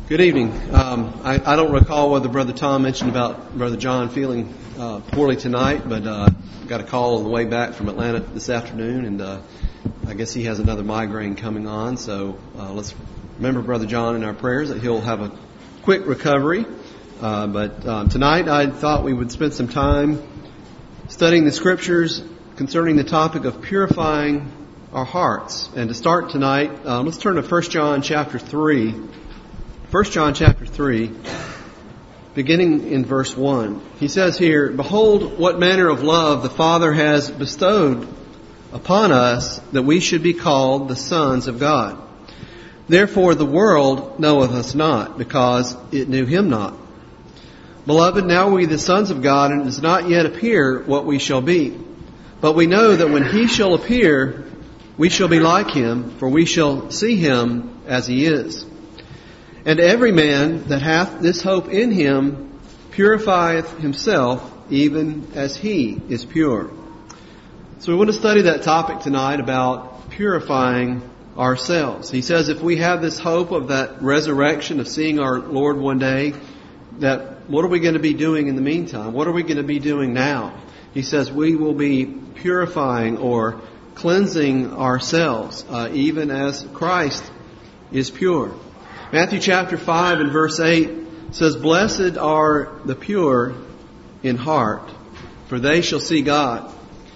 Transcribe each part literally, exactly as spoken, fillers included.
Good evening. Um, I, I don't recall whether Brother Tom mentioned about Brother John feeling uh, poorly tonight, but uh, got a call on the way back from Atlanta this afternoon, and uh, I guess he has another migraine coming on. So uh, let's remember Brother John in our prayers that he'll have a quick recovery. Uh, but uh, tonight I thought we would spend some time studying the Scriptures concerning the topic of purifying our hearts. And to start tonight, uh, let's turn to First John chapter three. First John chapter three, beginning in verse one. He says here, "Behold, what manner of love the Father has bestowed upon us, that we should be called the sons of God. Therefore the world knoweth us not, because it knew Him not. Beloved, now are we the sons of God, and it does not yet appear what we shall be. But we know that when He shall appear, we shall be like Him, for we shall see Him as He is. And every man that hath this hope in Him purifieth himself, even as He is pure." So we want to study that topic tonight about purifying ourselves. He says if we have this hope of that resurrection, of seeing our Lord one day, that what are we going to be doing in the meantime? What are we going to be doing now? He says we will be purifying or cleansing ourselves, uh, even as Christ is pure. Matthew chapter five and verse eight says, "Blessed are the pure in heart, for they shall see God."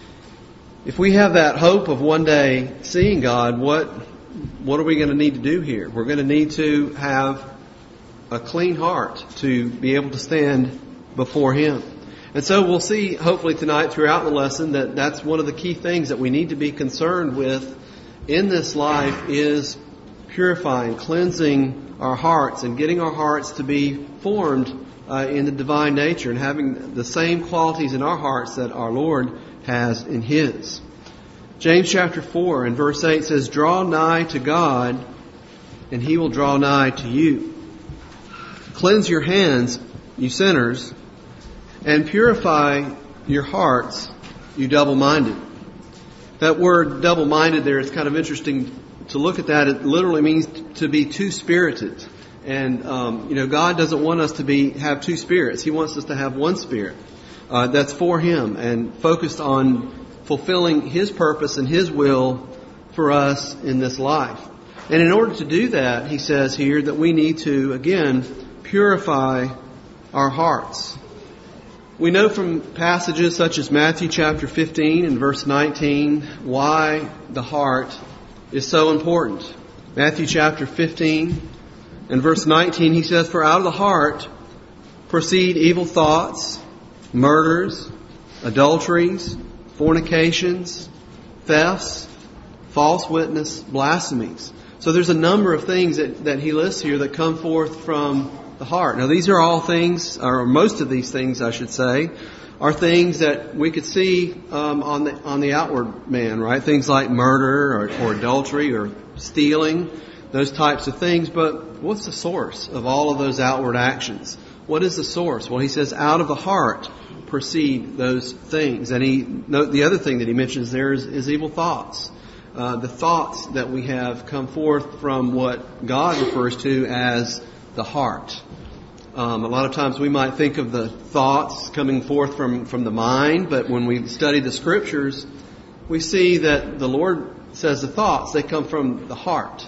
If we have that hope of one day seeing God, what what are we going to need to do here? We're going to need to have a clean heart to be able to stand before Him. And so we'll see, hopefully tonight throughout the lesson, that that's one of the key things that we need to be concerned with in this life is purifying, cleansing our hearts and getting our hearts to be formed uh, in the divine nature and having the same qualities in our hearts that our Lord has in His. James chapter four and verse eight says, "Draw nigh to God, and He will draw nigh to you. Cleanse your hands, you sinners, and purify your hearts, you double-minded." That word double-minded there is kind of interesting to look at that. It literally means to be two-spirited. And, um, you know, God doesn't want us to be have two spirits. He wants us to have one spirit uh, that's for Him and focused on fulfilling His purpose and His will for us in this life. And in order to do that, He says here that we need to, again, purify our hearts. We know from passages such as Matthew chapter fifteen and verse nineteen why the heart is so important. Matthew chapter fifteen and verse nineteen, He says, "For out of the heart proceed evil thoughts, murders, adulteries, fornications, thefts, false witness, blasphemies." So there's a number of things that, that He lists here that come forth from the heart. Now these are all things, or most of these things I should say, are things that we could see um, on the on the outward man, right? Things like murder or, or adultery or stealing, those types of things. But what's the source of all of those outward actions? What is the source? Well, He says, out of the heart proceed those things. And he note the other thing that He mentions there is, is evil thoughts. Uh, the thoughts that we have come forth from what God refers to as the heart. Um, a lot of times we might think of the thoughts coming forth from, from the mind, but when we study the Scriptures, we see that the Lord says the thoughts, they come from the heart.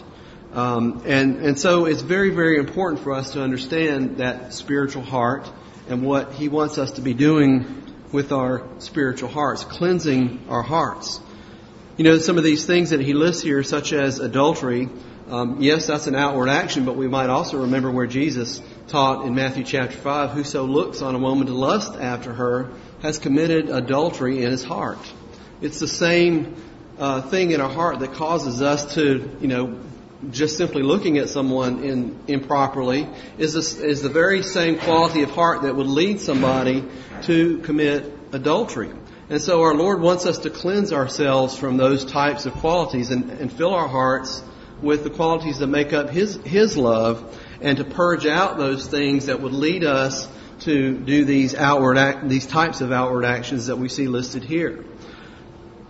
Um, and, and so it's very, very important for us to understand that spiritual heart and what He wants us to be doing with our spiritual hearts, cleansing our hearts. You know, some of these things that He lists here, such as adultery, Um, yes, that's an outward action, but we might also remember where Jesus taught in Matthew chapter five, "Whoso looks on a woman to lust after her has committed adultery in his heart." It's the same uh, thing in our heart that causes us to, you know, just simply looking at someone in, improperly is, this, is the very same quality of heart that would lead somebody to commit adultery. And so our Lord wants us to cleanse ourselves from those types of qualities and, and fill our hearts with the qualities that make up His His love, and to purge out those things that would lead us to do these outward act, these types of outward actions that we see listed here.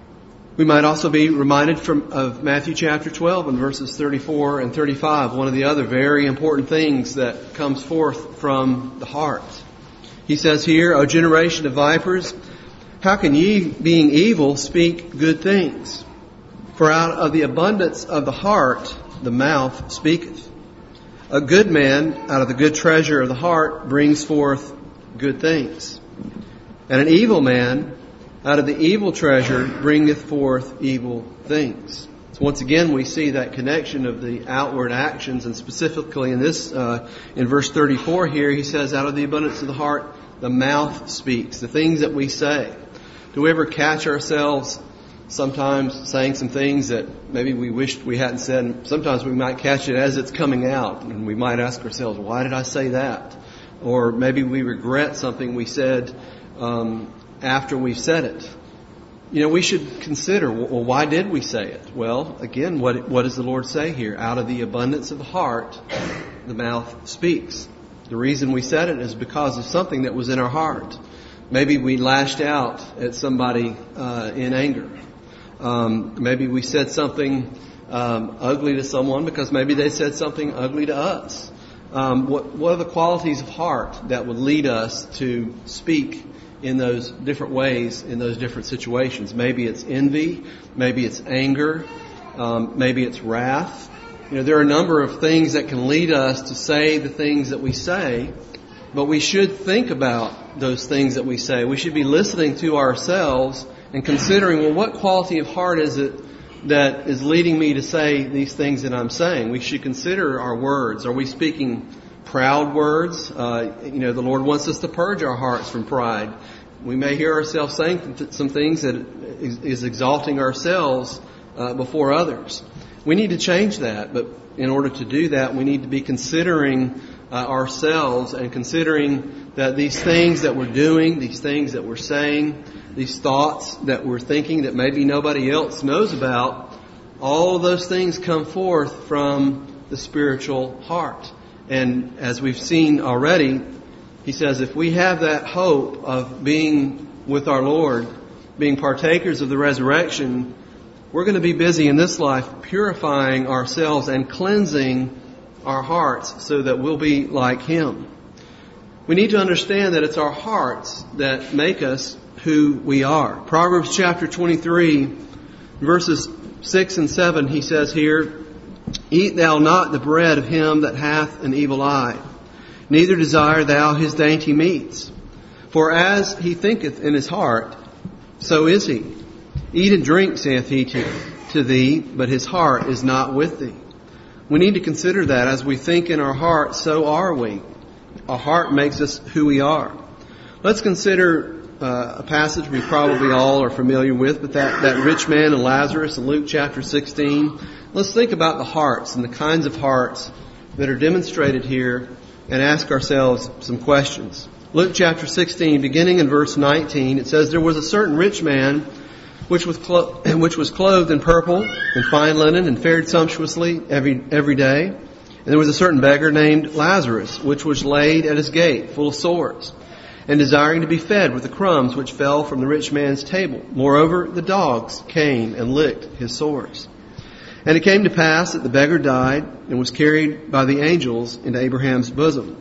We might also be reminded from of Matthew chapter twelve and verses thirty-four and thirty-five, one of the other very important things that comes forth from the heart. He says here, O generation of vipers, how can ye, being evil, speak good things? For out of the abundance of the heart the mouth speaketh. A good man out of the good treasure of the heart brings forth good things. And an evil man out of the evil treasure bringeth forth evil things. So once again, we see that connection of the outward actions, and specifically in this, uh, in verse thirty-four here, he says, out of the abundance of the heart, the mouth speaks. The things that we say. Do we ever catch ourselves sometimes saying some things that maybe we wished we hadn't said? And sometimes we might catch it as it's coming out, and we might ask ourselves, why did I say that? Or maybe we regret something we said um, after we've said it. You know, we should consider, well, why did we say it? Well, again, what what does the Lord say here? Out of the abundance of the heart, the mouth speaks. The reason we said it is because of something that was in our heart. Maybe we lashed out at somebody uh, in anger. Um, maybe we said something um, ugly to someone because maybe they said something ugly to us. Um, what, what are the qualities of heart that would lead us to speak in those different ways, in those different situations? Maybe it's envy, maybe it's anger, um, maybe it's wrath. You know, there are a number of things that can lead us to say the things that we say, but we should think about those things that we say. We should be listening to ourselves and considering, well, what quality of heart is it that is leading me to say these things that I'm saying? We should consider our words. Are we speaking proud words? Uh, you know, the Lord wants us to purge our hearts from pride. We may hear ourselves saying some things that is, is exalting ourselves uh, before others. We need to change that, but in order to do that, we need to be considering uh, ourselves and considering that these things that we're doing, these things that we're saying, these thoughts that we're thinking that maybe nobody else knows about, all of those things come forth from the spiritual heart. And as we've seen already, he says if we have that hope of being with our Lord, being partakers of the resurrection, we're going to be busy in this life purifying ourselves and cleansing our hearts so that we'll be like Him. We need to understand that it's our hearts that make us who we are. Proverbs chapter twenty-three, verses six and seven, he says here, Eat thou not the bread of him that hath an evil eye, neither desire thou his dainty meats. For as he thinketh in his heart, so is he. Eat and drink, saith he to, to thee, but his heart is not with thee. We need to consider that as we think in our heart, so are we. Our heart makes us who we are. Let's consider uh, a passage we probably all are familiar with, but that, that rich man and Lazarus in Luke chapter sixteen. Let's think about the hearts and the kinds of hearts that are demonstrated here and ask ourselves some questions. Luke chapter sixteen, beginning in verse nineteen, it says, There was a certain rich man which was clo- which was clothed in purple and fine linen and fared sumptuously every every day. And there was a certain beggar named Lazarus, which was laid at his gate, full of sores, and desiring to be fed with the crumbs which fell from the rich man's table. Moreover, the dogs came and licked his sores. And it came to pass that the beggar died and was carried by the angels into Abraham's bosom.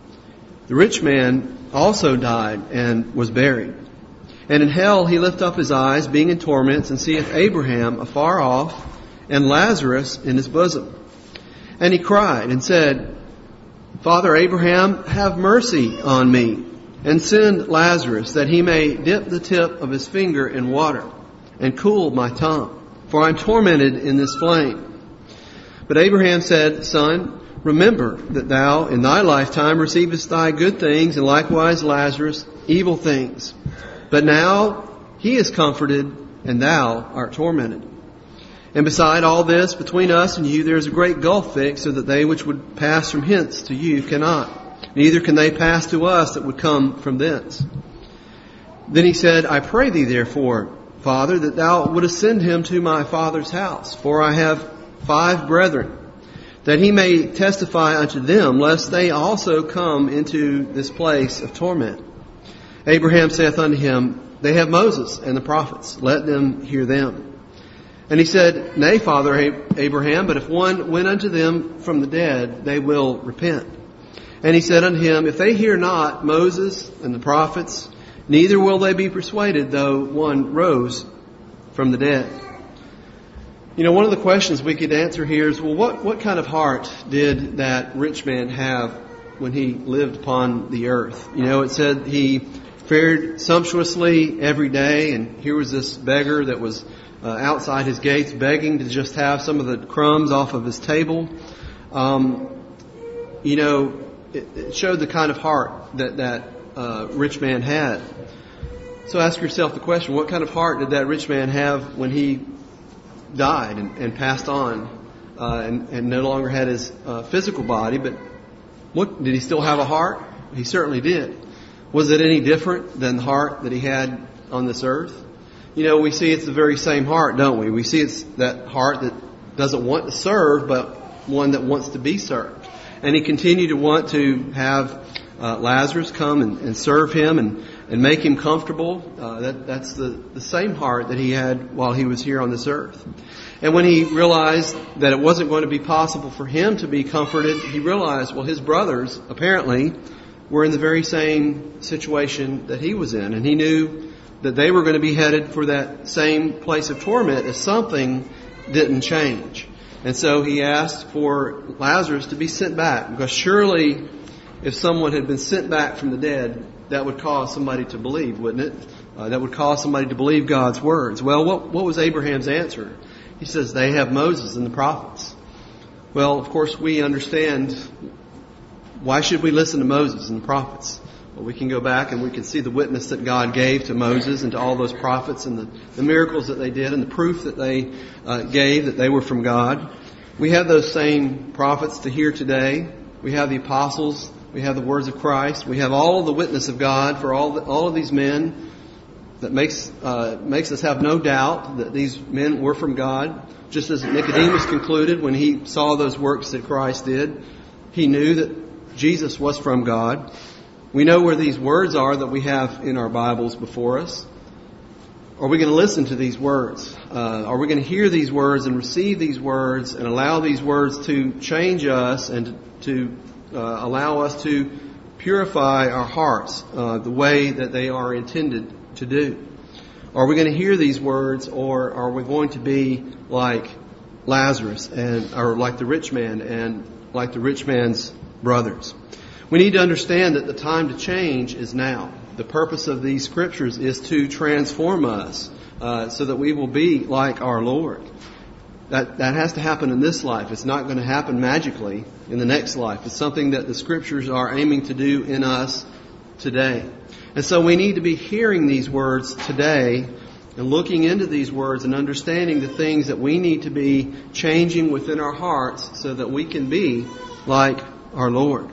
The rich man also died and was buried. And in hell he lift up his eyes, being in torments, and seeth Abraham afar off, and Lazarus in his bosom. And he cried and said, Father Abraham, have mercy on me, and send Lazarus, that he may dip the tip of his finger in water, and cool my tongue, for I am tormented in this flame. But Abraham said, Son, remember that thou in thy lifetime receivest thy good things, and likewise Lazarus evil things. But now he is comforted, and thou art tormented. And beside all this, between us and you, there is a great gulf fixed, so that they which would pass from hence to you cannot. Neither can they pass to us that would come from thence. Then he said, I pray thee therefore, Father, that thou wouldest send him to my father's house, for I have five brethren, that he may testify unto them, lest they also come into this place of torment. Abraham saith unto him, They have Moses and the prophets, let them hear them. And he said, Nay, Father Abraham, but if one went unto them from the dead, they will repent. And he said unto him, If they hear not Moses and the prophets, neither will they be persuaded, though one rose from the dead. You know, one of the questions we could answer here is, well, what, what kind of heart did that rich man have when he lived upon the earth? You know, it said he fared sumptuously every day, and here was this beggar that was uh, outside his gates begging to just have some of the crumbs off of his table. Um, you know, it, it showed the kind of heart that that uh, rich man had. So ask yourself the question, what kind of heart did that rich man have when he died and, and passed on uh, and, and no longer had his uh, physical body, but what, did he still have a heart? He certainly did. Was it any different than the heart that he had on this earth? You know, we see it's the very same heart, don't we? We see it's that heart that doesn't want to serve, but one that wants to be served. And he continued to want to have uh, Lazarus come and, and serve him and, and make him comfortable. Uh, that, that's the, the same heart that he had while he was here on this earth. And when he realized that it wasn't going to be possible for him to be comforted, he realized, well, his brothers apparently were in the very same situation that he was in. And he knew that they were going to be headed for that same place of torment if something didn't change. And so he asked for Lazarus to be sent back, because surely if someone had been sent back from the dead, that would cause somebody to believe, wouldn't it? Uh, that would cause somebody to believe God's words. Well, what, what was Abraham's answer? He says, they have Moses and the prophets. Well, of course, we understand, why should we listen to Moses and the prophets? Well, we can go back and we can see the witness that God gave to Moses and to all those prophets and the, the miracles that they did and the proof that they uh, gave that they were from God. We have those same prophets to hear today. We have the apostles. We have the words of Christ. We have all of the witness of God for all the, all of these men that makes uh, makes us have no doubt that these men were from God. Just as Nicodemus concluded when he saw those works that Christ did, he knew that Jesus was from God. We know where these words are that we have in our Bibles before us. Are we going to listen to these words? Uh, are we going to hear these words and receive these words and allow these words to change us and to uh, allow us to purify our hearts uh, the way that they are intended to do? Are we going to hear these words, or are we going to be like Lazarus and or like the rich man and like the rich man's brothers? We need to understand that the time to change is now. The purpose of these scriptures is to transform us uh, so that we will be like our Lord. That that has to happen in this life. It's not going to happen magically in the next life. It's something that the scriptures are aiming to do in us today. And so we need to be hearing these words today and looking into these words and understanding the things that we need to be changing within our hearts so that we can be like our Lord.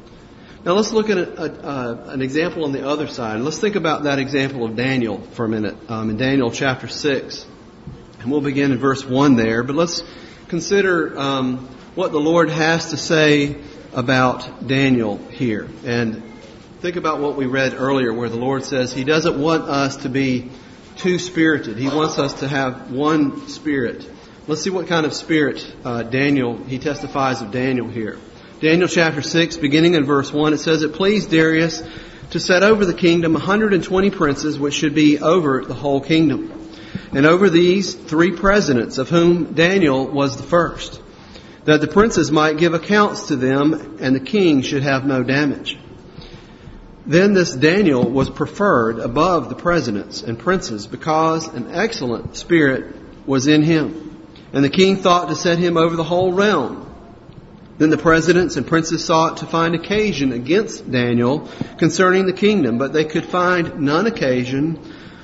Now let's look at a, a, uh, an example on the other side. Let's think about that example of Daniel for a minute. Um, in Daniel chapter six. And we'll begin in verse one there. But let's consider um, what the Lord has to say about Daniel here. And think about what we read earlier where the Lord says He doesn't want us to be two-spirited. He wants us to have one spirit. Let's see what kind of spirit uh, Daniel, he testifies of Daniel here. Daniel chapter six, beginning in verse one, it says, It pleased Darius to set over the kingdom one hundred twenty princes, which should be over the whole kingdom. And over these three presidents, of whom Daniel was the first, that the princes might give accounts to them, and the king should have no damage. Then this Daniel was preferred above the presidents and princes, because an excellent spirit was in him. And the king thought to set him over the whole realm. Then the presidents and princes sought to find occasion against Daniel concerning the kingdom, but they could find none occasion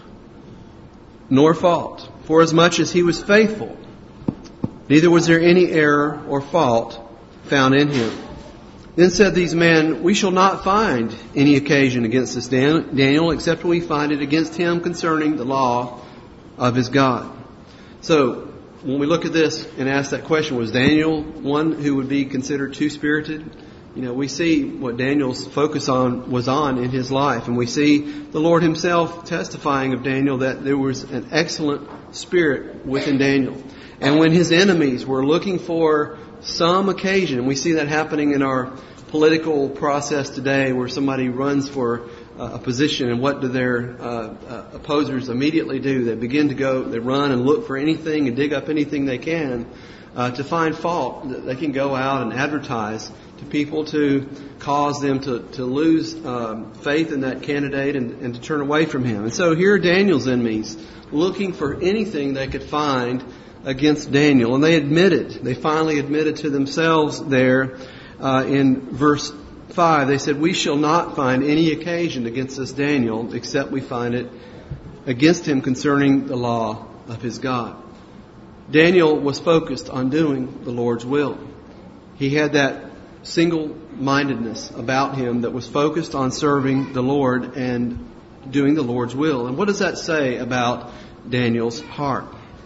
nor fault, forasmuch as he was faithful. Neither was there any error or fault found in him. Then said these men, We shall not find any occasion against this Daniel, except we find it against him concerning the law of his God. So, when we look at this and ask that question, was Daniel one who would be considered two-spirited? You know, we see what Daniel's focus on was on in his life. And we see the Lord Himself testifying of Daniel that there was an excellent spirit within Daniel. And when his enemies were looking for some occasion, we see that happening in our political process today, where somebody runs for a position, and what do their uh, uh, opposers immediately do? They begin to go, they run and look for anything and dig up anything they can uh, to find fault. They can go out and advertise to people to cause them to, to lose um, faith in that candidate and, and to turn away from him. And so here are Daniel's enemies looking for anything they could find against Daniel. And they admitted, they finally admitted to themselves there uh, in verse five. They said, "We shall not find any occasion against this Daniel, except we find it against him concerning the law of his God." Daniel was focused on doing the Lord's will. He had that single-mindedness about him that was focused on serving the Lord and doing the Lord's will. And what does that say about Daniel's heart?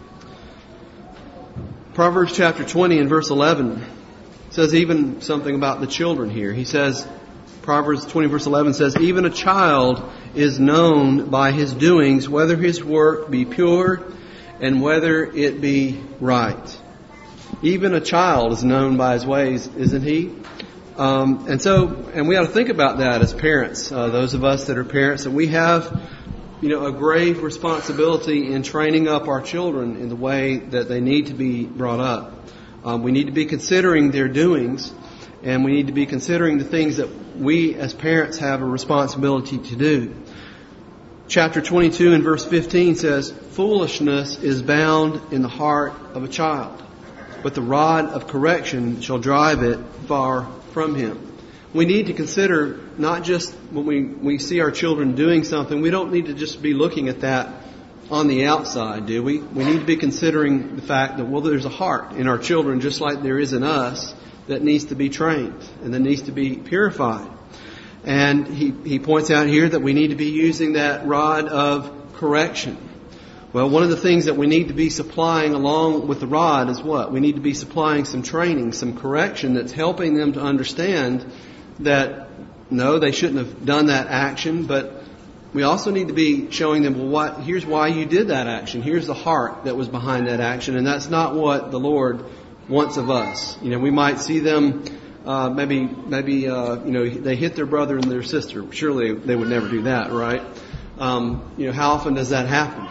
Proverbs chapter twenty and verse eleven says even something about the children here. He says, Proverbs twenty verse eleven says, "Even a child is known by his doings, whether his work be pure and whether it be right." Even a child is known by his ways, isn't he? Um, and so, and we ought to think about that as parents, uh, those of us that are parents, and we have, you know, a grave responsibility in training up our children in the way that they need to be brought up. Um, we need to be considering their doings, and we need to be considering the things that we as parents have a responsibility to do. Chapter twenty-two and verse fifteen says, "Foolishness is bound in the heart of a child, but the rod of correction shall drive it far from him." We need to consider not just when we, we see our children doing something, we don't need to just be looking at that on the outside, do we? We need to be considering the fact that, well, there's a heart in our children just like there is in us that needs to be trained and that needs to be purified. And he, he points out here that we need to be using that rod of correction. Well, one of the things that we need to be supplying along with the rod is what? We need to be supplying some training, some correction that's helping them to understand that, no, they shouldn't have done that action, but we also need to be showing them, well, what, here's why you did that action. Here's the heart that was behind that action, and that's not what the Lord wants of us. You know, we might see them, uh, maybe, maybe, uh, you know, they hit their brother and their sister. Surely they would never do that, right? Um, you know, how often does that happen?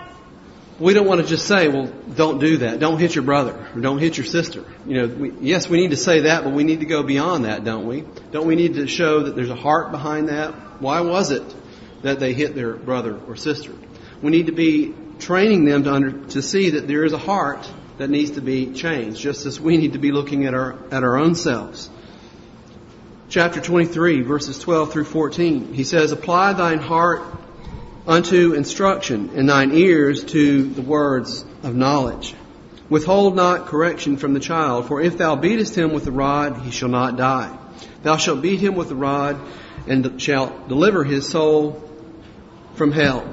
We don't want to just say, well, don't do that. Don't hit your brother or don't hit your sister. You know, we, yes, we need to say that, but we need to go beyond that, don't we? Don't we need to show that there's a heart behind that? Why was it that they hit their brother or sister? We need to be training them to under, to see that there is a heart that needs to be changed, just as we need to be looking at our at our own selves. Chapter twenty-three, verses twelve through fourteen, he says, "Apply thine heart unto instruction, and thine ears to the words of knowledge. Withhold not correction from the child, for if thou beatest him with the rod, he shall not die. Thou shalt beat him with the rod, and shalt deliver his soul from hell."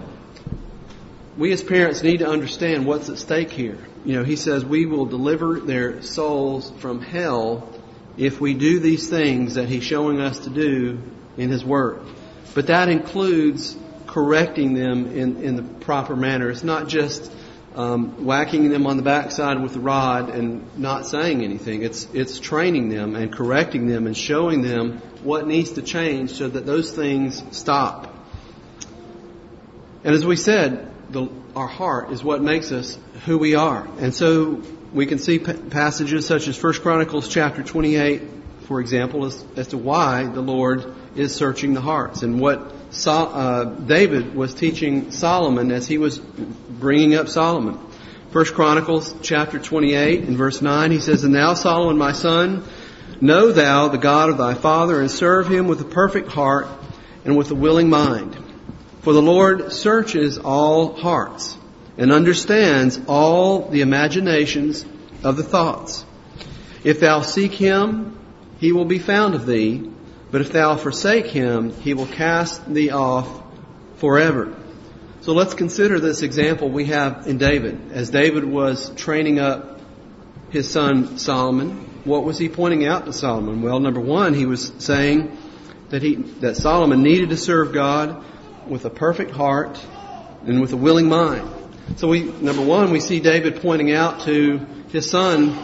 We as parents need to understand what's at stake here. You know, he says we will deliver their souls from hell if we do these things that he's showing us to do in his word. But that includes correcting them in, in the proper manner. It's not just um, whacking them on the backside with the rod and not saying anything. It's it's training them and correcting them and showing them what needs to change so that those things stop. And as we said, the, our heart is what makes us who we are. And so we can see p- passages such as First Chronicles chapter twenty-eight, for example, as, as to why the Lord is searching the hearts, and what So, uh, David was teaching Solomon as he was bringing up Solomon. First Chronicles chapter twenty-eight and verse nine, he says, "And thou, Solomon, my son, know thou the God of thy father, and serve him with a perfect heart and with a willing mind. For the Lord searches all hearts and understands all the imaginations of the thoughts. If thou seek him, he will be found of thee. But if thou forsake him, he will cast thee off forever." So let's consider this example we have in David. As David was training up his son Solomon, what was he pointing out to Solomon? Well, number one, he was saying that he that Solomon needed to serve God with a perfect heart and with a willing mind. So we, number one, we see David pointing out to his son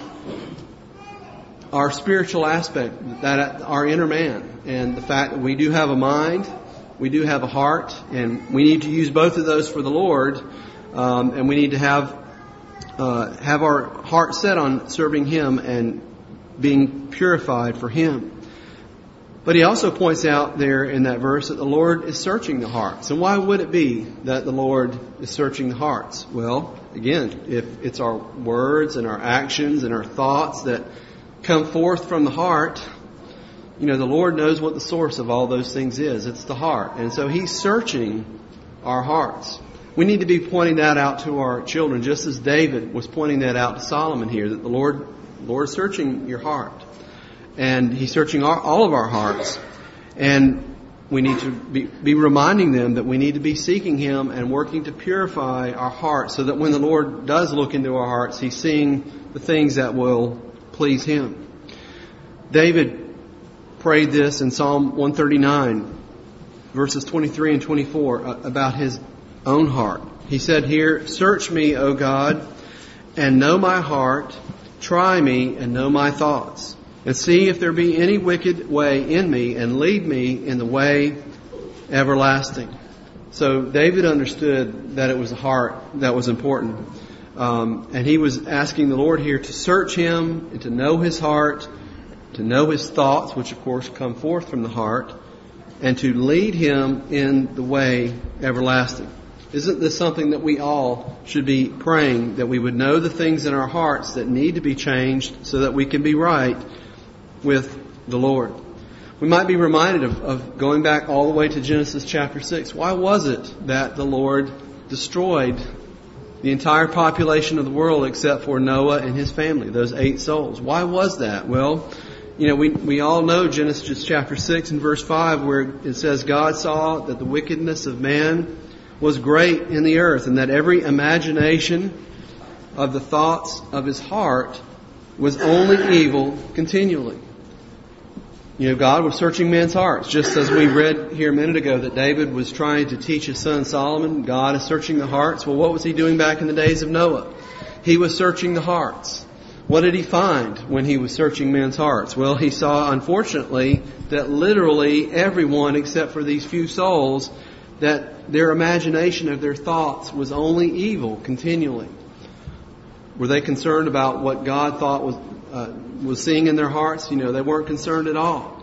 our spiritual aspect, that our inner man, and the fact that we do have a mind, we do have a heart, and we need to use both of those for the Lord, um, and we need to have uh, have our heart set on serving Him and being purified for Him. But he also points out there in that verse that the Lord is searching the hearts. And why would it be that the Lord is searching the hearts? Well, again, if it's our words and our actions and our thoughts that come forth from the heart, you know, the Lord knows what the source of all those things is. It's the heart. And so He's searching our hearts. We need to be pointing that out to our children, just as David was pointing that out to Solomon here, that the Lord, the Lord is searching your heart. And He's searching our, all of our hearts. And we need to be, be reminding them that we need to be seeking Him and working to purify our hearts so that when the Lord does look into our hearts, He's seeing the things that will please Him. David prayed this in Psalm one thirty-nine, verses twenty-three and twenty-four, about his own heart. He said here, "Search me, O God, and know my heart. Try me and know my thoughts. And see if there be any wicked way in me, and lead me in the way everlasting." So David understood that it was the heart that was important. Um, and he was asking the Lord here to search him and to know his heart, to know his thoughts, which of course come forth from the heart, and to lead him in the way everlasting. Isn't this something that we all should be praying, that we would know the things in our hearts that need to be changed so that we can be right with the Lord? We might be reminded of, of going back all the way to Genesis chapter six. Why was it that the Lord destroyed the entire population of the world except for Noah and his family, those eight souls? Why was that? Well, you know, we, we all know Genesis chapter six and verse five, where it says, "God saw that the wickedness of man was great in the earth, and that every imagination of the thoughts of his heart was only evil continually." You know, God was searching men's hearts, just as we read here a minute ago that David was trying to teach his son Solomon. God is searching the hearts. Well, what was he doing back in the days of Noah? He was searching the hearts. What did he find when he was searching men's hearts? Well, he saw, unfortunately, that literally everyone except for these few souls, that their imagination of their thoughts was only evil continually. Were they concerned about what God thought was uh, was seeing in their hearts? You know, they weren't concerned at all.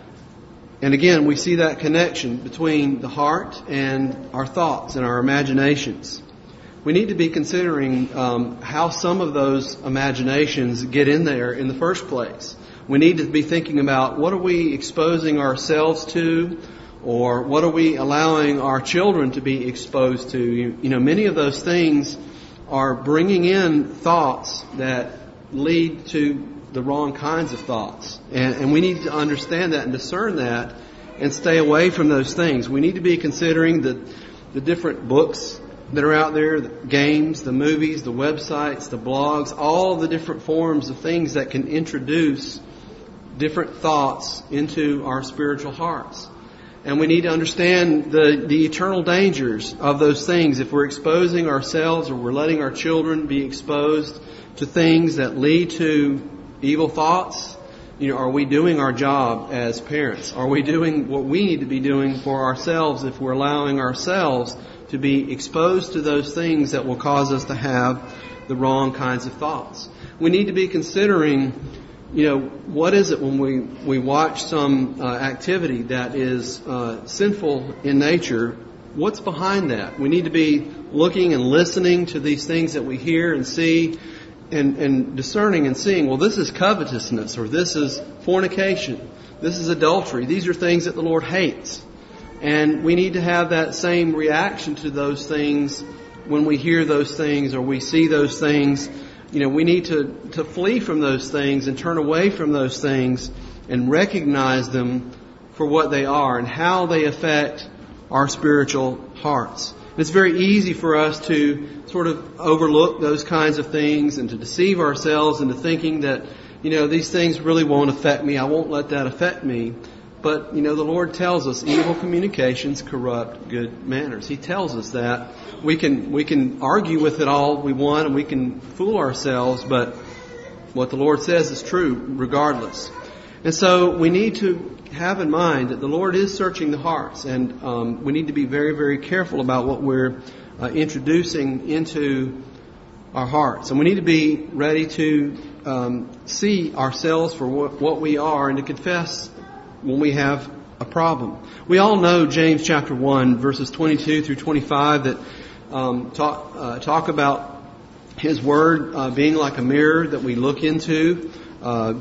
And again, we see that connection between the heart and our thoughts and our imaginations. We need to be considering um, how some of those imaginations get in there in the first place. We need to be thinking about, what are we exposing ourselves to, or what are we allowing our children to be exposed to? You, you know, many of those things are bringing in thoughts that lead to the wrong kinds of thoughts. And, and we need to understand that and discern that and stay away from those things. We need to be considering the, the different books that are out there, the games, the movies, the websites, the blogs, all the different forms of things that can introduce different thoughts into our spiritual hearts. And we need to understand the, the eternal dangers of those things. If we're exposing ourselves or we're letting our children be exposed to things that lead to evil thoughts, you know, are we doing our job as parents? Are we doing what we need to be doing for ourselves if we're allowing ourselves to be exposed to those things that will cause us to have the wrong kinds of thoughts? We need to be considering, you know, what is it when we, we watch some uh, activity that is uh, sinful in nature? What's behind that? We need to be looking and listening to these things that we hear and see, and, and discerning and seeing, well, this is covetousness, or this is fornication, this is adultery. These are things that the Lord hates. And we need to have that same reaction to those things when we hear those things or we see those things. You know, we need to, to flee from those things and turn away from those things and recognize them for what they are and how they affect our spiritual hearts. And it's very easy for us to sort of overlook those kinds of things and to deceive ourselves into thinking that, you know, these things really won't affect me. I won't let that affect me. But, you know, the Lord tells us evil communications corrupt good manners. He tells us that. We can, we can argue with it all we want and we can fool ourselves, but what the Lord says is true regardless. And so we need to have in mind that the Lord is searching the hearts, and um, we need to be very, very careful about what we're uh, introducing into our hearts. And we need to be ready to um, see ourselves for what, what we are and to confess when we have a problem. We all know James chapter one, verses twenty-two through twenty-five that um, talk, uh, talk about His Word uh, being like a mirror that we look into. Uh,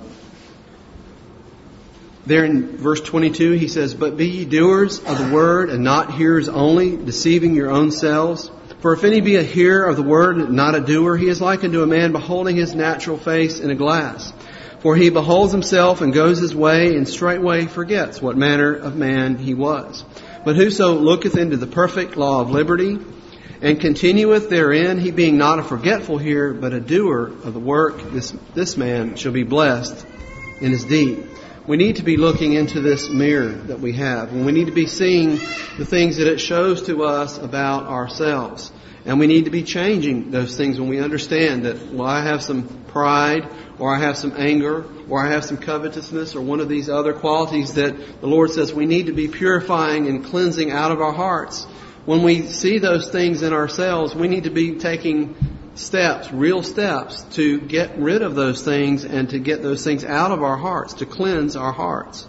there in verse twenty-two, he says, "But be ye doers of the word, and not hearers only, deceiving your own selves. For if any be a hearer of the word, and not a doer, he is like unto a man beholding his natural face in a glass. For he beholds himself, and goes his way, and straightway forgets what manner of man he was. But whoso looketh into the perfect law of liberty, and continueth therein, he being not a forgetful hearer, but a doer of the work, this, this man shall be blessed in his deed." We need to be looking into this mirror that we have, and we need to be seeing the things that it shows to us about ourselves. And we need to be changing those things when we understand that, well, I have some pride, or I have some anger, or I have some covetousness, or one of these other qualities that the Lord says we need to be purifying and cleansing out of our hearts. When we see those things in ourselves, we need to be taking steps, real steps, to get rid of those things and to get those things out of our hearts, to cleanse our hearts.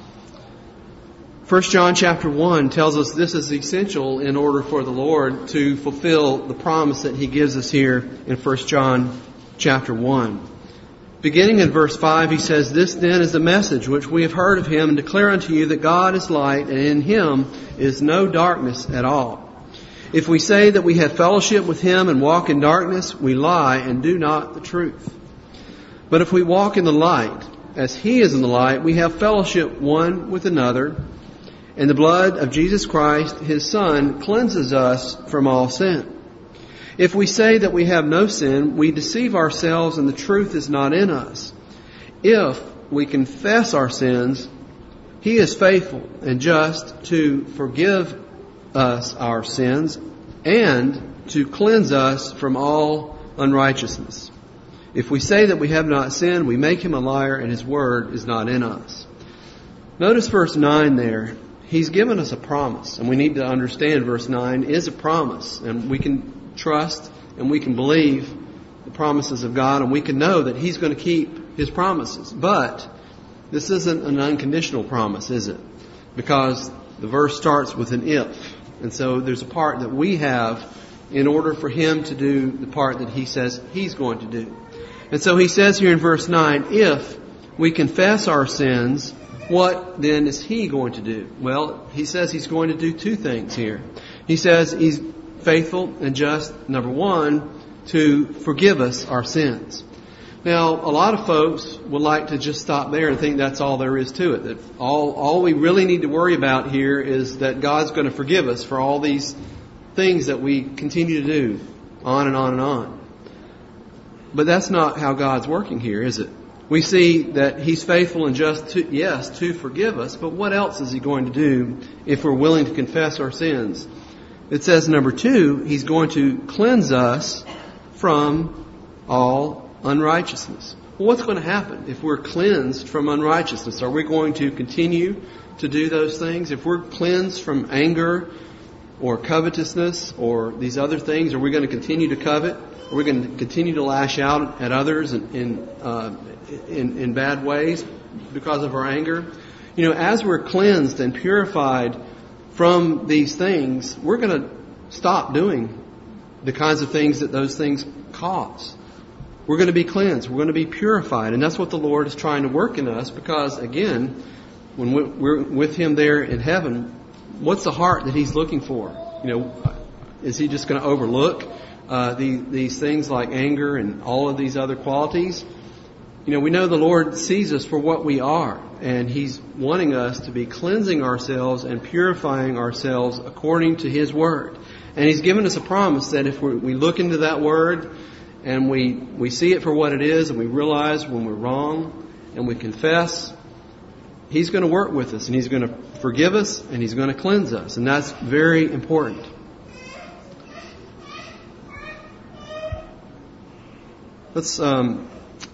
First John chapter one tells us this is essential in order for the Lord to fulfill the promise that He gives us here in First John chapter one. Beginning in verse five, he says, "This then is the message which we have heard of Him, and declare unto you that God is light, and in Him is no darkness at all. If we say that we have fellowship with Him and walk in darkness, we lie and do not the truth. But if we walk in the light, as He is in the light, we have fellowship one with another, and the blood of Jesus Christ, His Son, cleanses us from all sin. If we say that we have no sin, we deceive ourselves and the truth is not in us. If we confess our sins, He is faithful and just to forgive us our sins and to cleanse us from all unrighteousness. If we say that we have not sinned, we make Him a liar and His word is not in us." Notice verse nine there. He's given us a promise, and we need to understand verse nine is a promise, and we can trust and we can believe the promises of God, and we can know that He's going to keep His promises. But this isn't an unconditional promise, is it? Because the verse starts with an if. And so there's a part that we have in order for Him to do the part that He says He's going to do. And so He says here in verse nine, if we confess our sins, what then is He going to do? Well, He says He's going to do two things here. He says He's faithful and just, number one, to forgive us our sins. Now, a lot of folks would like to just stop there and think that's all there is to it. That all, all we really need to worry about here is that God's going to forgive us for all these things that we continue to do, on and on and on. But that's not how God's working here, is it? We see that He's faithful and just, to, yes, to forgive us, but what else is He going to do if we're willing to confess our sins? It says, number two, He's going to cleanse us from all unrighteousness. Well, what's going to happen if we're cleansed from unrighteousness? Are we going to continue to do those things? If we're cleansed from anger or covetousness or these other things, are we going to continue to covet? Are we going to continue to lash out at others in in, uh, in in bad ways because of our anger? You know, as we're cleansed and purified from these things, we're going to stop doing the kinds of things that those things cause. We're going to be cleansed. We're going to be purified. And that's what the Lord is trying to work in us, because, again, when we're with Him there in heaven, what's the heart that He's looking for? You know, is He just going to overlook uh, the, these things like anger and all of these other qualities? You know, we know the Lord sees us for what we are, and He's wanting us to be cleansing ourselves and purifying ourselves according to His Word. And He's given us a promise that if we look into that Word, and we, we see it for what it is, and we realize when we're wrong, and we confess, He's going to work with us, and He's going to forgive us, and He's going to cleanse us. And that's very important. Let's um,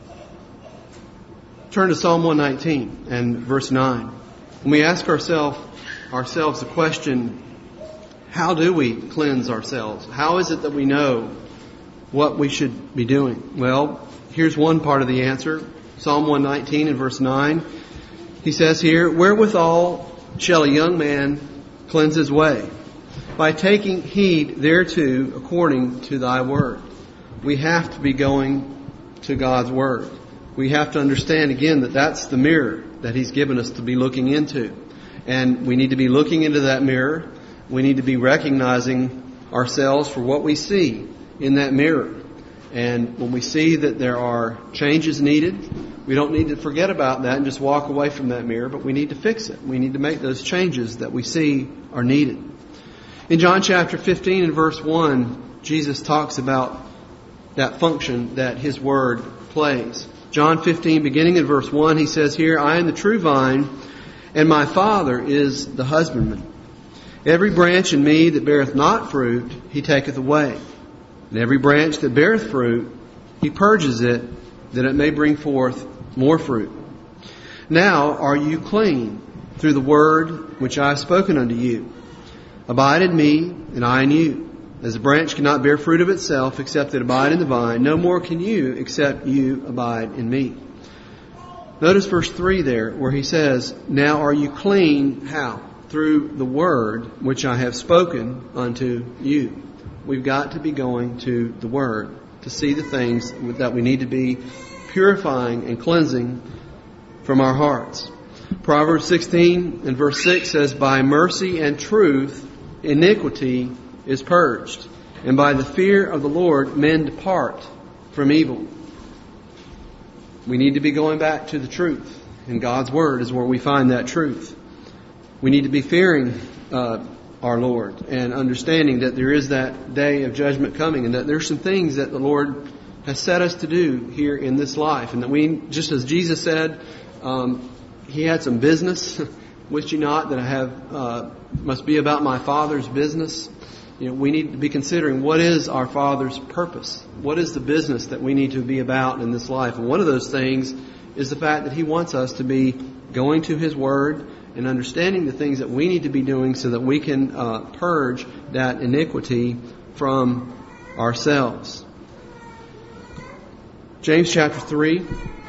turn to Psalm one nineteen and verse nine. When we ask ourselves ourselves the question, how do we cleanse ourselves? How is it that we know what we should be doing? Well, here's one part of the answer. Psalm one nineteen and verse nine. He says here, wherewithal shall a young man cleanse his way? By taking heed thereto according to thy word. We have to be going to God's word. We have to understand again that that's the mirror that He's given us to be looking into. And we need to be looking into that mirror. We need to be recognizing ourselves for what we see in that mirror. And when we see that there are changes needed, we don't need to forget about that and just walk away from that mirror, but we need to fix it. We need to make those changes that we see are needed. In John chapter fifteen and verse one, Jesus talks about that function that His Word plays. John fifteen, beginning in verse one, He says here, I am the true vine, and my Father is the husbandman. Every branch in me that beareth not fruit, He taketh away. And every branch that beareth fruit, He purges it, that it may bring forth more fruit. Now are you clean through the word which I have spoken unto you. Abide in me, and I in you. As a branch cannot bear fruit of itself, except it abide in the vine, no more can you, except you abide in me. Notice verse three there, where he says, now are you clean, how? Through the word which I have spoken unto you. We've got to be going to the word to see the things that we need to be purifying and cleansing from our hearts. Proverbs sixteen and verse six says, by mercy and truth iniquity is purged, and by the fear of the Lord men depart from evil. We need to be going back to the truth, and God's Word is where we find that truth. We need to be fearing uh, our Lord and understanding that there is that day of judgment coming, and that there's some things that the Lord has set us to do here in this life, and that we, just as Jesus said, um, He had some business. Wist you not that I have uh, must be about my Father's business? You know, we need to be considering what is our Father's purpose. What is the business that we need to be about in this life? And one of those things is the fact that He wants us to be going to His Word and understanding the things that we need to be doing so that we can uh, purge that iniquity from ourselves. James chapter three.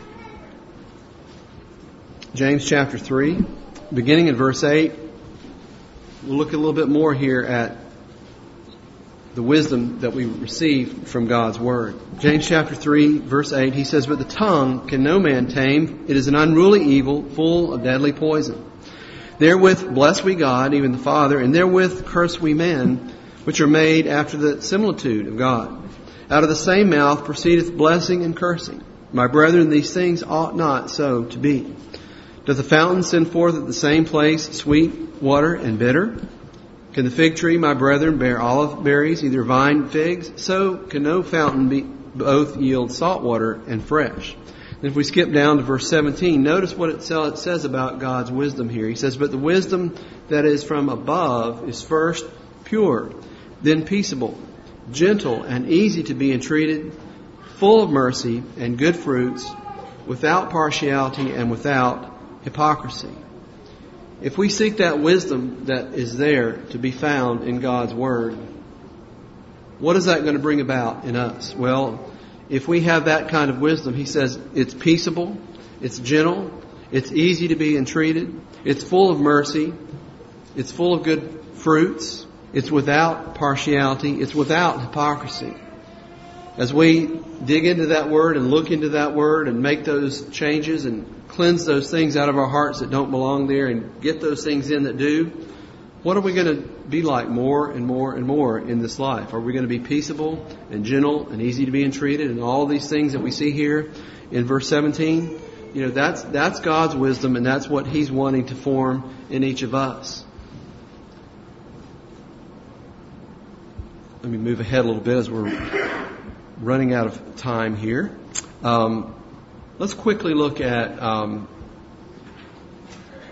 James chapter three, beginning in verse eight. We'll look a little bit more here at the wisdom that we receive from God's Word. James chapter three, verse eight, he says, but the tongue can no man tame. It is an unruly evil, full of deadly poison. Therewith bless we God, even the Father, and therewith curse we men, which are made after the similitude of God. Out of the same mouth proceedeth blessing and cursing. My brethren, these things ought not so to be. Doth the fountain send forth at the same place sweet water and bitter? Can the fig tree, my brethren, bear olive berries, either vine figs? So can no fountain be both yield salt water and fresh. And if we skip down to verse seventeen, notice what it says about God's wisdom here. He says, but the wisdom that is from above is first pure, then peaceable, gentle and easy to be entreated, full of mercy and good fruits, without partiality and without hypocrisy. If we seek that wisdom that is there to be found in God's Word, what is that going to bring about in us? Well, if we have that kind of wisdom, he says it's peaceable, it's gentle, it's easy to be entreated, it's full of mercy, it's full of good fruits, it's without partiality, it's without hypocrisy. As we dig into that Word and look into that Word and make those changes and cleanse those things out of our hearts that don't belong there and get those things in that do, what are we going to be like more and more and more in this life? Are we going to be peaceable and gentle and easy to be entreated and all these things that we see here in verse seventeen? You know, that's that's God's wisdom, and that's what He's wanting to form in each of us. Let me move ahead a little bit as we're running out of time here. Um, let's quickly look at um,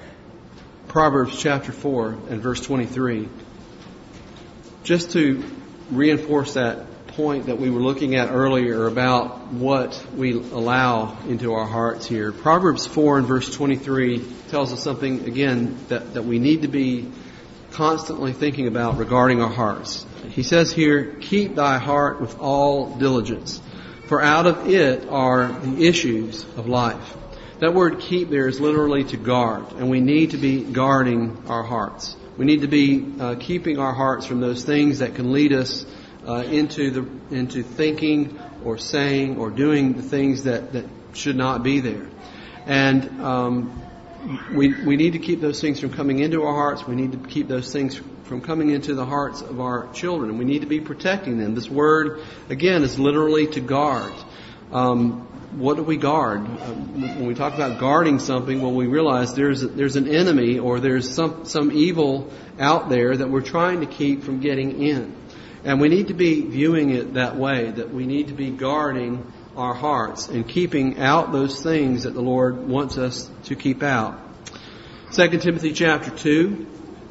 Proverbs chapter four and verse twenty-three. Just to reinforce that point that we were looking at earlier about what we allow into our hearts here. Proverbs four and verse twenty-three tells us something, again, that, that we need to be constantly thinking about regarding our hearts. He says here, keep thy heart with all diligence, for out of it are the issues of life. That word keep there is literally to guard, and we need to be guarding our hearts. We need to be uh, keeping our hearts from those things that can lead us uh, into the into thinking or saying or doing the things that, that should not be there. And um, we we need to keep those things from coming into our hearts. We need to keep those things from coming into the hearts of our children. We need to be protecting them. This word, again, is literally to guard. Um, what do we guard? Um, when we talk about guarding something, well, we realize there's a, there's an enemy or there's some some evil out there that we're trying to keep from getting in. And we need to be viewing it that way, that we need to be guarding our hearts and keeping out those things that the Lord wants us to keep out. Second Timothy chapter two.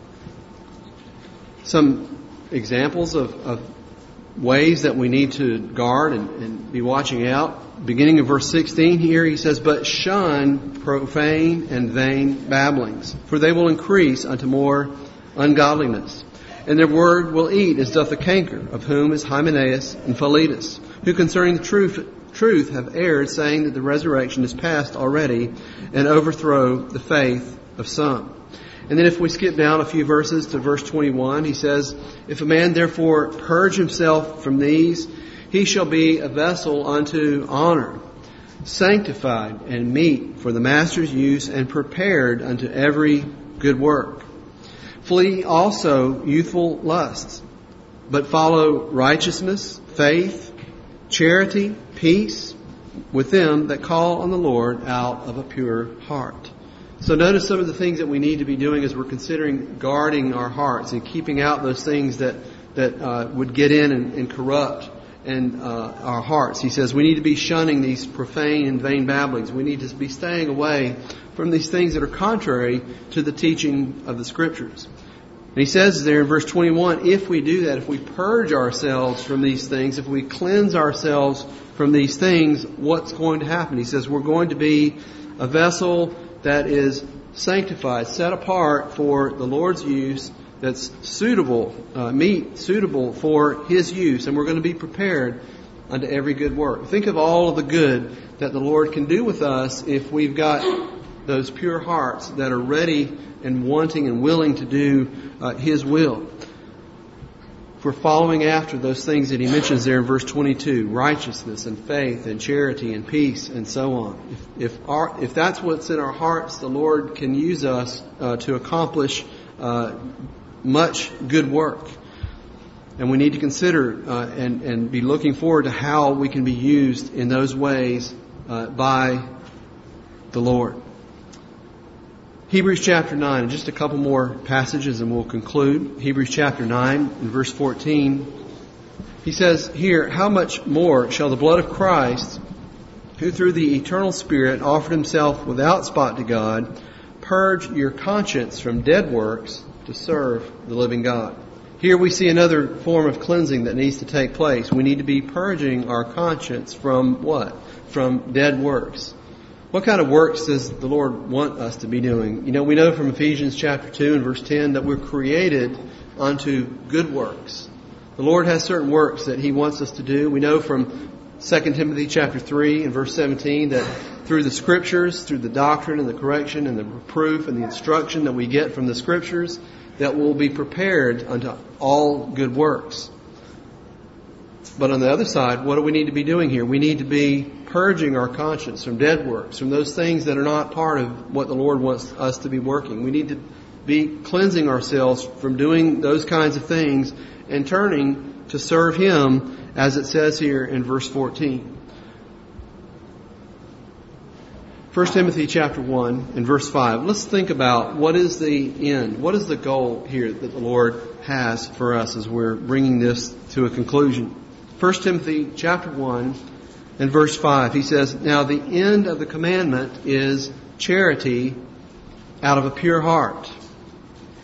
Some examples of, of ways that we need to guard and, and be watching out. Beginning of verse sixteen here, he says, but shun profane and vain babblings, for they will increase unto more ungodliness. And their word will eat as doth the canker, of whom is Hymenaeus and Philetus, who concerning the truth, truth have erred, saying that the resurrection is past already, and overthrow the faith of some. And then if we skip down a few verses to verse twenty-one, he says, if a man therefore purge himself from these, he shall be a vessel unto honor, sanctified and meet for the master's use, and prepared unto every good work. Flee also youthful lusts, but follow righteousness, faith, charity, peace, with them that call on the Lord out of a pure heart. So notice some of the things that we need to be doing as we're considering guarding our hearts and keeping out those things that that uh, would get in and, and corrupt and uh, our hearts. He says we need to be shunning these profane and vain babblings. We need to be staying away from these things that are contrary to the teaching of the Scriptures. And he says there in verse twenty-one, if we do that, if we purge ourselves from these things, if we cleanse ourselves from these things, what's going to happen? He says we're going to be a vessel that is sanctified, set apart for the Lord's use, that's suitable, uh, meat suitable for His use, and we're going to be prepared unto every good work. Think of all of the good that the Lord can do with us if we've got those pure hearts that are ready and wanting and willing to do uh, His will. If we're following after those things that He mentions there in verse twenty-two, righteousness and faith and charity and peace and so on. If if, our, if that's what's in our hearts, the Lord can use us uh, to accomplish uh, much good work. And we need to consider uh, and, and be looking forward to how we can be used in those ways uh, by the Lord. Hebrews chapter nine, just a couple more passages and we'll conclude. Hebrews chapter nine and verse fourteen. He says here, how much more shall the blood of Christ, who through the eternal Spirit offered Himself without spot to God, purge your conscience from dead works to serve the living God. Here we see another form of cleansing that needs to take place. We need to be purging our conscience from what? From dead works. What kind of works does the Lord want us to be doing? You know, we know from Ephesians chapter two and verse ten that we're created unto good works. The Lord has certain works that He wants us to do. We know from Second Timothy chapter three and verse seventeen that through the Scriptures, through the doctrine and the correction and the reproof and the instruction that we get from the Scriptures, that we'll be prepared unto all good works. But on the other side, what do we need to be doing here? We need to be purging our conscience from dead works, from those things that are not part of what the Lord wants us to be working. We need to be cleansing ourselves from doing those kinds of things and turning to serve Him, as it says here in verse fourteen. First Timothy chapter one and verse five. Let's think about what is the end, what is the goal here that the Lord has for us as we're bringing this to a conclusion. First Timothy chapter one and verse five. He says, now the end of the commandment is charity out of a pure heart.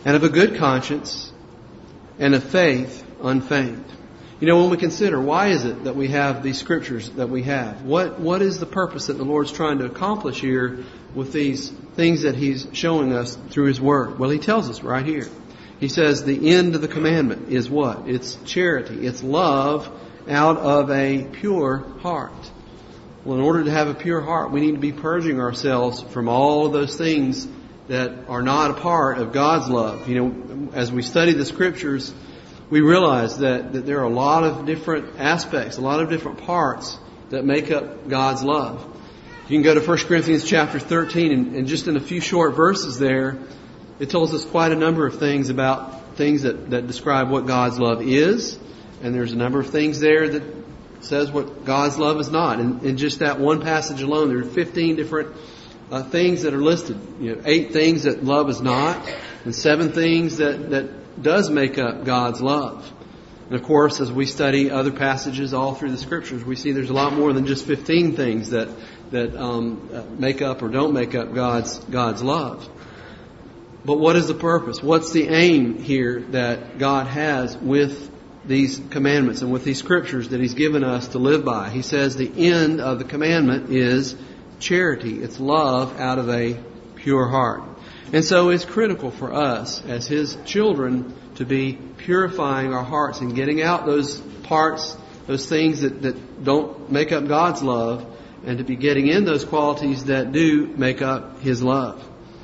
and of a good conscience, and of faith unfeigned. You know, when we consider, why is it that we have these scriptures that we have? What What is the purpose that the Lord's trying to accomplish here with these things that He's showing us through His Word? Well, He tells us right here. He says the end of the commandment is what? It's charity. It's love out of a pure heart. Well, in order to have a pure heart, we need to be purging ourselves from all of those things that are not a part of God's love. You know, as we study the Scriptures, we realize that, that there are a lot of different aspects, a lot of different parts that make up God's love. You can go to First Corinthians chapter thirteen, and, and just in a few short verses there, it tells us quite a number of things about things that, that describe what God's love is. And there's a number of things there that says what God's love is not. And in just that one passage alone, there are fifteen different uh, things that are listed. You know, eight things that love is not, and seven things that, that does make up God's love. And of course, as we study other passages all through the Scriptures, we see there's a lot more than just fifteen things that that um, make up or don't make up God's God's love. But what is the purpose? What's the aim here that God has with these commandments and with these scriptures that He's given us to live by? He says the end of the commandment is charity. It's love out of a pure heart. And so it's critical for us as His children to be purifying our hearts and getting out those parts, those things that, that don't make up God's love, and to be getting in those qualities that do make up His love.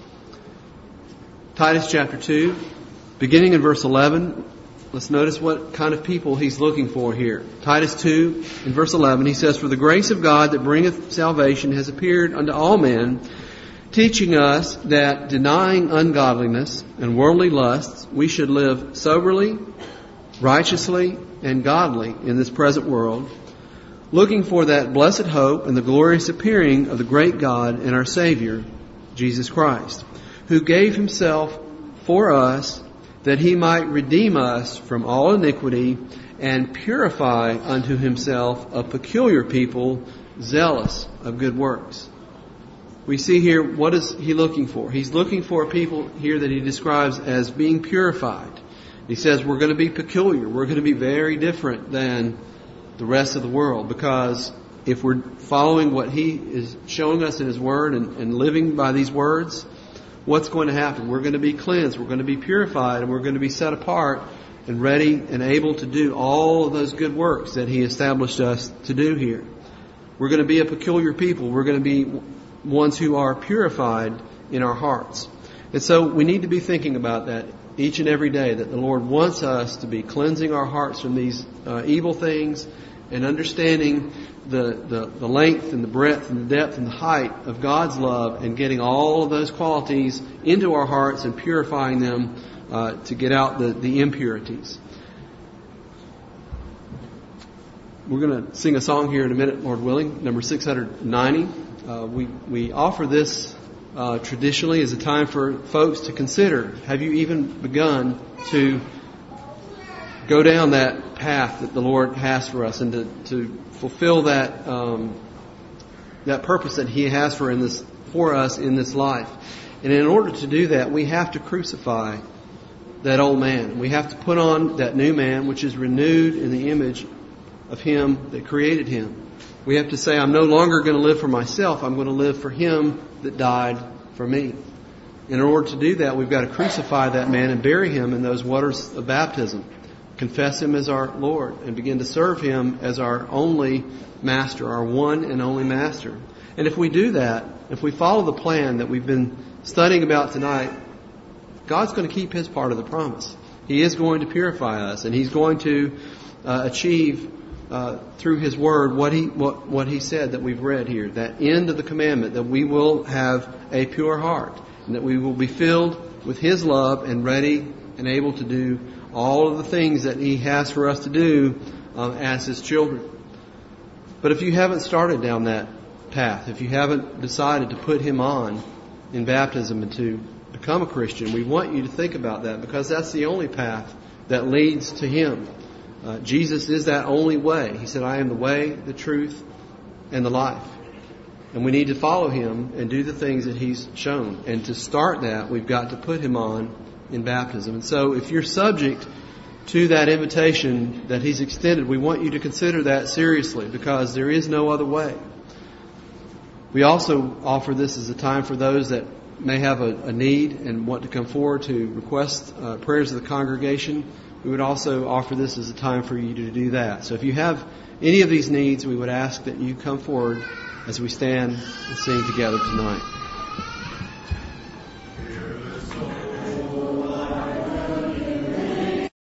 Titus chapter two, beginning in verse eleven, let's notice what kind of people he's looking for here. Titus two, in verse eleven, he says, "For the grace of God that bringeth salvation has appeared unto all men, teaching us that, denying ungodliness and worldly lusts, we should live soberly, righteously, and godly in this present world, looking for that blessed hope and the glorious appearing of the great God and our Savior, Jesus Christ, who gave Himself for us, that He might redeem us from all iniquity and purify unto Himself a peculiar people, zealous of good works." We see here, what is He looking for? He's looking for people here that He describes as being purified. He says we're going to be peculiar. We're going to be very different than the rest of the world, because if we're following what He is showing us in His Word and, and living by these words, what's going to happen? We're going to be cleansed, we're going to be purified, and we're going to be set apart and ready and able to do all of those good works that He established us to do here. We're going to be a peculiar people. We're going to be ones who are purified in our hearts. And so we need to be thinking about that each and every day, that the Lord wants us to be cleansing our hearts from these uh, evil things and understanding the, the, the length and the breadth and the depth and the height of God's love, and getting all of those qualities into our hearts and purifying them uh, to get out the, the impurities. We're going to sing a song here in a minute, Lord willing, number six hundred ninety. Uh, we, we offer this uh, traditionally as a time for folks to consider, have you even begun to go down that path that the Lord has for us, and to, to fulfill that um, that purpose that He has for in this for us in this life. And in order to do that, we have to crucify that old man. We have to put on that new man, which is renewed in the image of Him that created him. We have to say, I'm no longer going to live for myself. I'm going to live for Him that died for me. In order to do that, we've got to crucify that man and bury him in those waters of baptism. Confess Him as our Lord and begin to serve Him as our only Master, our one and only Master. And if we do that, if we follow the plan that we've been studying about tonight, God's going to keep His part of the promise. He is going to purify us, and He's going to uh, achieve uh, through His Word what He what, what He said that we've read here. That end of the commandment, that we will have a pure heart, and that we will be filled with His love and ready and able to do all of the things that He has for us to do uh, as His children. But if you haven't started down that path, if you haven't decided to put Him on in baptism and to become a Christian, we want you to think about that, because that's the only path that leads to Him. Uh, Jesus is that only way. He said, I am the way, the truth, and the life. And we need to follow Him and do the things that He's shown. And to start that, we've got to put Him on in baptism. And so if you're subject to that invitation that He's extended, we want you to consider that seriously, because there is no other way. We also offer this as a time for those that may have a, a need and want to come forward to request uh, prayers of the congregation. We would also offer this as a time for you to do that. So if you have any of these needs, we would ask that you come forward as we stand and sing together tonight.